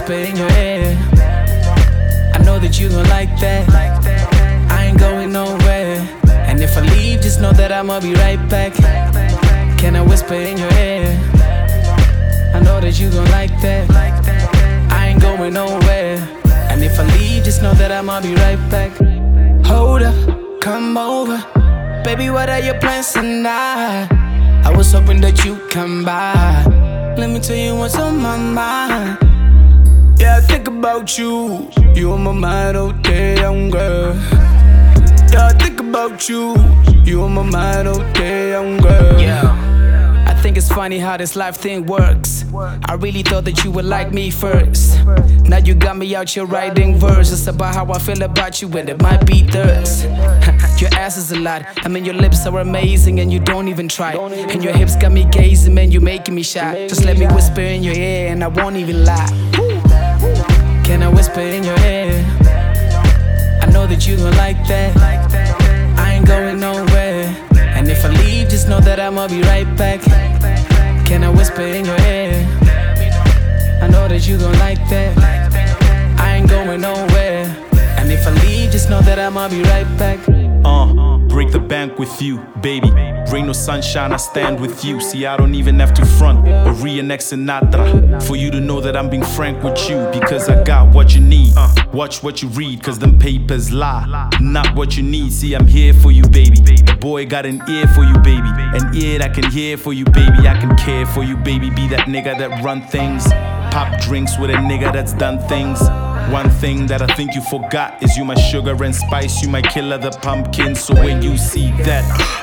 whisper in your ear. I know that you gon' like that. I ain't going nowhere. And if I leave, just know that I'ma be right back. Can I whisper in your ear? I know that you gon' like that. I ain't going nowhere. And if I leave, just know that I'ma be right back. Hold up, come over. Baby, what are your plans tonight? I was hoping that you'd come by. Let me tell you what's on my mind. Yeah, I think about you. You on my mind all day, young girl. Yeah, I think about you. You on my mind all day, young girl. Yeah. I think it's funny how this life thing works. I really thought that you would like me first. Now you got me out here writing verses about how I feel about you, and it might be thirst. Your ass is a lot, I mean your lips are amazing and you don't even try. And your hips got me gazing, man, you making me shy. Just let me whisper in your ear and I won't even lie. Can I whisper in your ear? I know that you gon' like that. I ain't going nowhere. And if I leave, just know that I'ma be right back. Can I whisper in your ear? I know that you gon' like that. I ain't going nowhere. And if I leave, just know that I'ma be right back. Break the bank with you, baby. Rain or sunshine, I stand with you. See, I don't even have to front or reenact Sinatra for you to know that I'm being frank with you, because I got what you need. Watch what you read, cause them papers lie. Not what you need. See, I'm here for you, baby. The boy got an ear for you, baby. An ear that can hear for you, baby. I can care for you, baby. Be that nigga that run things. Pop drinks with a nigga that's done things. One thing that I think you forgot is you my sugar and spice, you my killer, the pumpkin. So when you see that,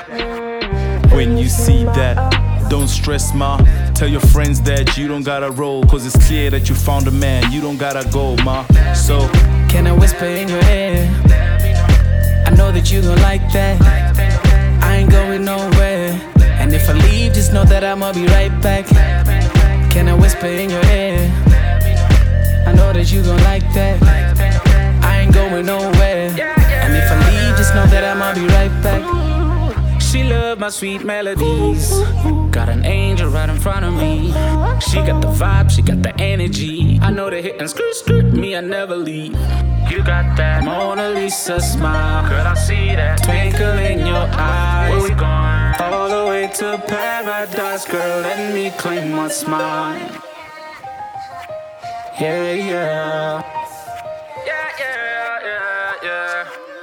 don't stress, ma. Tell your friends that you don't gotta roll, cause it's clear that you found a man, you don't gotta go, ma. So can I whisper in your ear? I know that you gon' like that. I ain't going nowhere. And if I leave, just know that I'ma be right back. Can I whisper in your ear? I know that you gon' like that. I ain't going nowhere. And if I leave, just know that I'ma be right back. She love my sweet melodies. Got an angel right in front of me. She got the vibe, she got the energy. I know the hit and skirt me, I never leave. You got that Mona Lisa smile, girl, I see that twinkle in your eyes. Where we going? All the way to paradise, girl, let me claim what's mine. Yeah, yeah. Yeah, yeah, yeah, yeah.